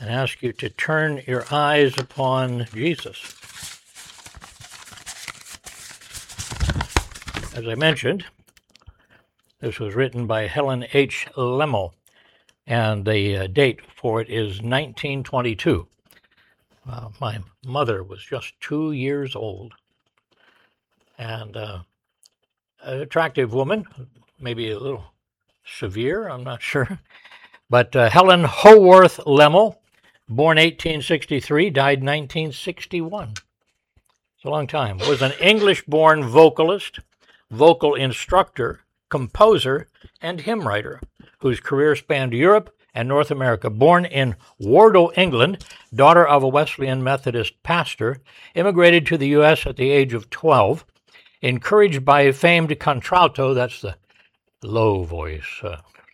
and ask you to turn your eyes upon Jesus. As I mentioned, this was written by Helen H. Lemmel, and the date for it is 1922. My mother was just 2 years old, and an attractive woman, maybe a little severe, I'm not sure. But Helen Howarth Lemmel, born 1863, died 1961. It's a long time. Was an English-born vocalist, vocal instructor, composer, and hymn writer, whose career spanned Europe and North America. Born in Wardle, England, daughter of a Wesleyan Methodist pastor, immigrated to the U.S. at the age of 12, encouraged by famed contralto, that's the low voice,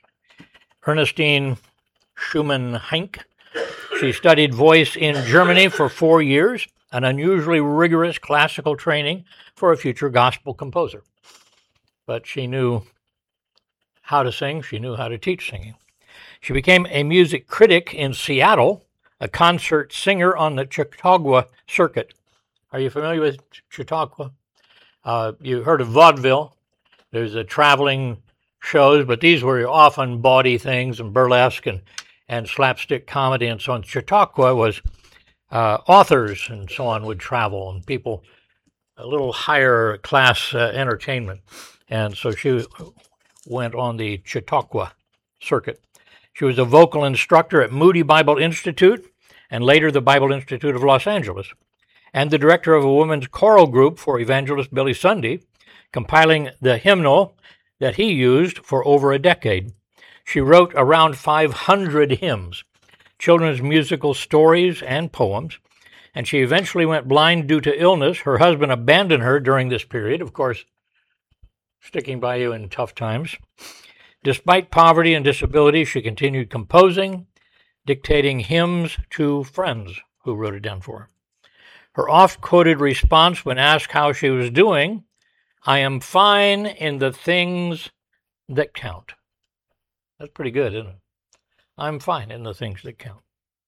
Ernestine Schumann-Heink. She studied voice in Germany for 4 years, an unusually rigorous classical training for a future gospel composer. But she knew how to sing. She knew how to teach singing. She became a music critic in Seattle, a concert singer on the Chautauqua circuit. Are you familiar with Chautauqua? You heard of vaudeville. There's a traveling shows, but these were often bawdy things and burlesque and slapstick comedy and so on. Chautauqua was authors and so on would travel, and people, a little higher class entertainment. And so she went on the Chautauqua circuit. She was a vocal instructor at Moody Bible Institute and later the Bible Institute of Los Angeles, and the director of a women's choral group for evangelist Billy Sunday, compiling the hymnal that he used for over a decade. She wrote around 500 hymns, children's musical stories, and poems, and she eventually went blind due to illness. Her husband abandoned her during this period, of course, sticking by you in tough times. Despite poverty and disability, she continued composing, dictating hymns to friends who wrote it down for her. Her oft-quoted response when asked how she was doing, "I am fine in the things that count." That's pretty good, isn't it? I'm fine in the things that count.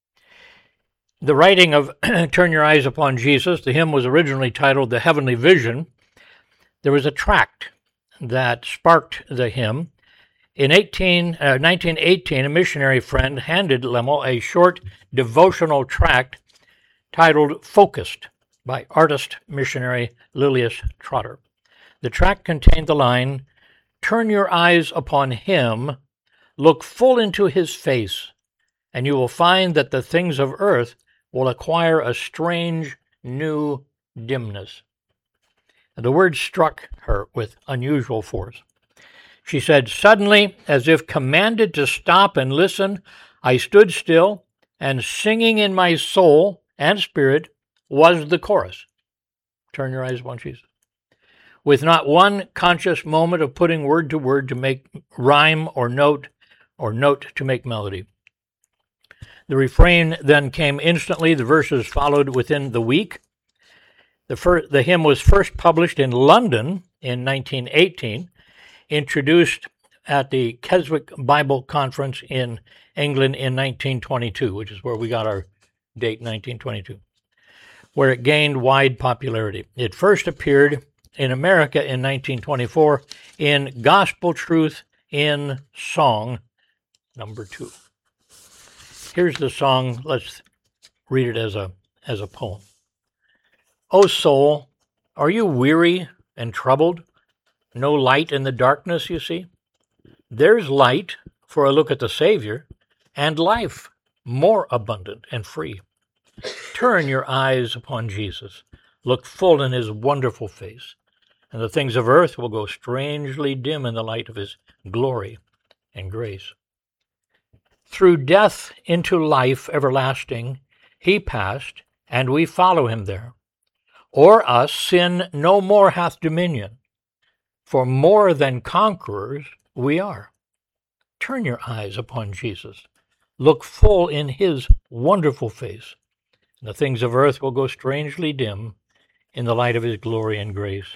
The writing of Turn Your Eyes Upon Jesus, the hymn was originally titled The Heavenly Vision. There was a tract that sparked the hymn. In 1918, a missionary friend handed Lemmel a short devotional tract titled Focused by artist missionary Lilias Trotter. The tract contained the line, "Turn your eyes upon him, look full into his face, and you will find that the things of earth will acquire a strange new dimness." And the word struck her with unusual force. She said, "Suddenly, as if commanded to stop and listen, I stood still, and singing in my soul and spirit was the chorus. Turn your eyes upon Jesus. With not one conscious moment of putting word to word to make rhyme or note to make melody. The refrain then came instantly. The verses followed within the week. The hymn was first published in London in 1918, introduced at the Keswick Bible Conference in England in 1922, which is where we got our date, 1922, where it gained wide popularity. It first appeared in America in 1924 in Gospel Truth in Song, number 2. Here's the song. Let's read it as a poem. O soul, are you weary and troubled? No light in the darkness, you see? There's light for a look at the Savior, and life more abundant and free. Turn your eyes upon Jesus. Look full in his wonderful face, and the things of earth will go strangely dim in the light of his glory and grace. Through death into life everlasting, he passed, and we follow him there. O'er us sin no more hath dominion, for more than conquerors we are. Turn your eyes upon Jesus. Look full in his wonderful face, and the things of earth will go strangely dim in the light of his glory and grace.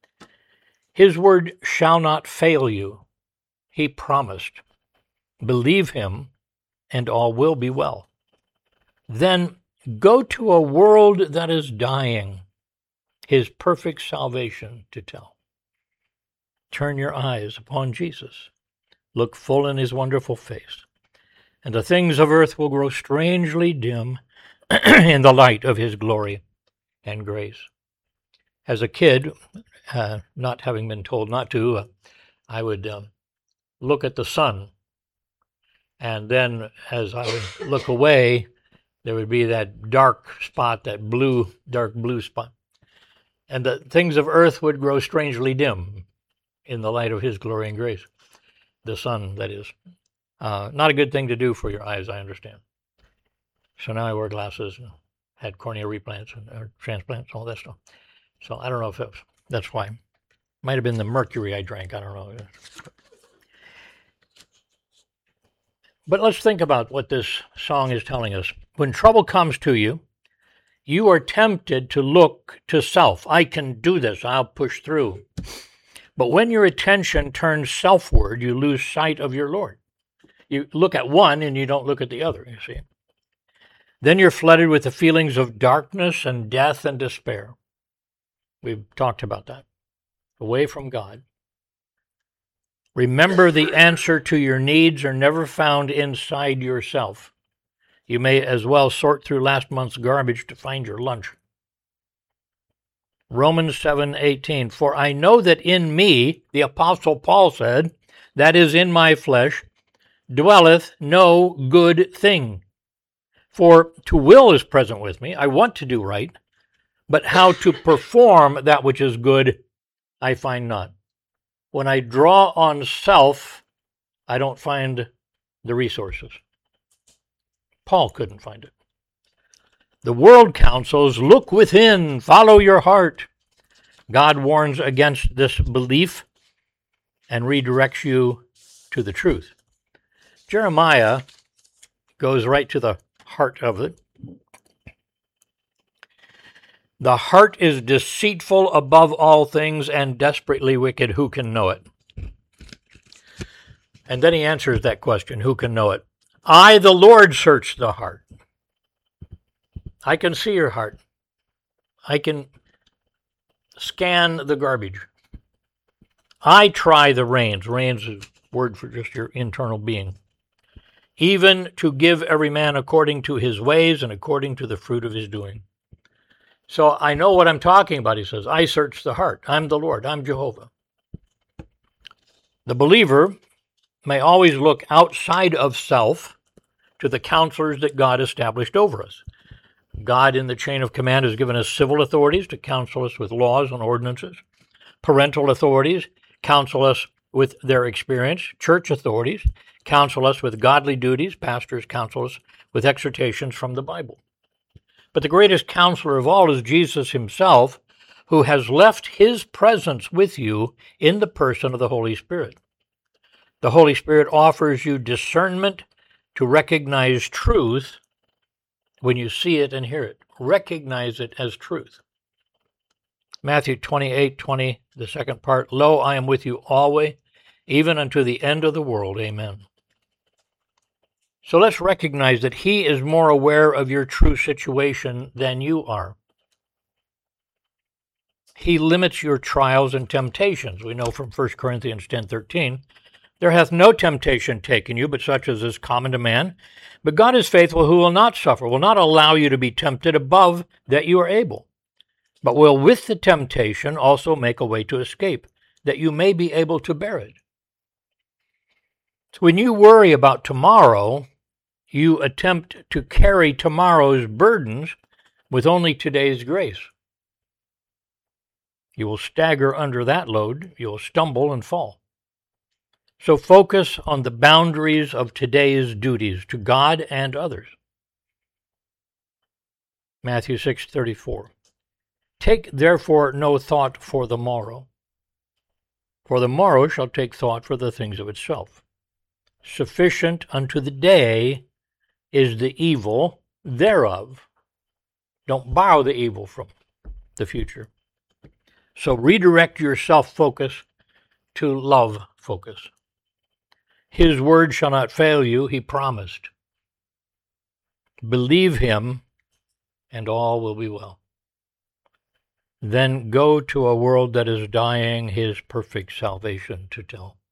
His word shall not fail you, he promised. Believe him, and all will be well. Then go to a world that is dying, his perfect salvation to tell. Turn your eyes upon Jesus. Look full in his wonderful face, and the things of earth will grow strangely dim in the light of his glory and grace. As a kid, not having been told not to, I would look at the sun, and then as I would look away, there would be that dark spot, that dark blue spot. And the things of earth would grow strangely dim in the light of his glory and grace. The sun, that is. Not a good thing to do for your eyes, I understand. So now I wear glasses and had cornea replants or transplants, all that stuff. So I don't know if that's why. Might have been the mercury I drank, I don't know. But let's think about what this song is telling us. When trouble comes to you, you are tempted to look to self. I can do this. I'll push through. But when your attention turns selfward, you lose sight of your Lord. You look at one and you don't look at the other, you see. Then you're flooded with the feelings of darkness and death and despair. We've talked about that. Away from God. Remember, the answer to your needs are never found inside yourself. You may as well sort through last month's garbage to find your lunch. Romans 7:18, for I know that in me, the Apostle Paul said, that is in my flesh, dwelleth no good thing. For to will is present with me, I want to do right, but how to perform that which is good, I find not. When I draw on self, I don't find the resources. Paul couldn't find it. The world counsels, look within, follow your heart. God warns against this belief and redirects you to the truth. Jeremiah goes right to the heart of it. The heart is deceitful above all things and desperately wicked. Who can know it? And then he answers that question, who can know it? I, the Lord, search the heart. I can see your heart. I can scan the garbage. I try the reins. Reins is a word for just your internal being. Even to give every man according to his ways and according to the fruit of his doing. So I know what I'm talking about, he says. I search the heart. I'm the Lord. I'm Jehovah. The believer may always look outside of self to the counselors that God established over us. God in the chain of command has given us civil authorities to counsel us with laws and ordinances. Parental authorities counsel us with their experience. Church authorities counsel us with godly duties. Pastors counsel us with exhortations from the Bible. But the greatest counselor of all is Jesus himself, who has left his presence with you in the person of the Holy Spirit. The Holy Spirit offers you discernment to recognize truth when you see it and hear it. Recognize it as truth. Matthew 28:20, the second part, lo, I am with you always, even unto the end of the world. Amen. So let's recognize that he is more aware of your true situation than you are. He limits your trials and temptations. We know from 1 Corinthians 10:13, there hath no temptation taken you, but such as is common to man. But God is faithful, who will not suffer, will not allow you to be tempted above that you are able, but will with the temptation also make a way to escape, that you may be able to bear it. So when you worry about tomorrow, you attempt to carry tomorrow's burdens with only today's grace. You will stagger under that load. You will stumble and fall. So focus on the boundaries of today's duties to God and others. Matthew 6:34. Take therefore no thought for the morrow, for the morrow shall take thought for the things of itself. Sufficient unto the day is the evil thereof. Don't borrow the evil from the future. So redirect your self-focus to love focus. His word shall not fail you, he promised. Believe him, and all will be well. Then go to a world that is dying his perfect salvation to tell.